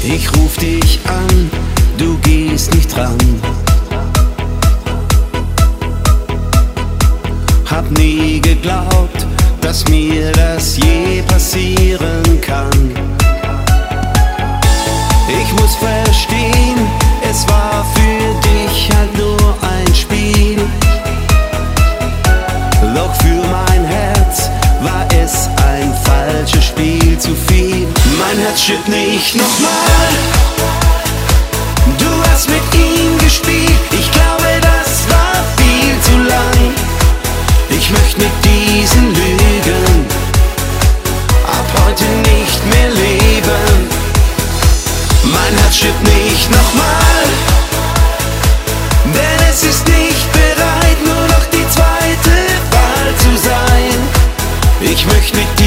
Ich ruf dich an, du gehst nicht dran. Hab nie geglaubt, dass mir das je passieren kann. Ich muss verstehen, es war für dich halt nur ein Spiel. Doch für mein Herz war es ein falsches Spiel, zu viel. Mein Herz stirbt nicht nochmal. Du hast mit ihm gespielt, ich glaube, das war viel zu lang. Ich möchte mit diesen Lügen ab heute nicht mehr leben. Mein Herz stirbt nicht nochmal, denn es ist nicht bereit, nur noch die zweite Wahl zu sein. Ich möchte mit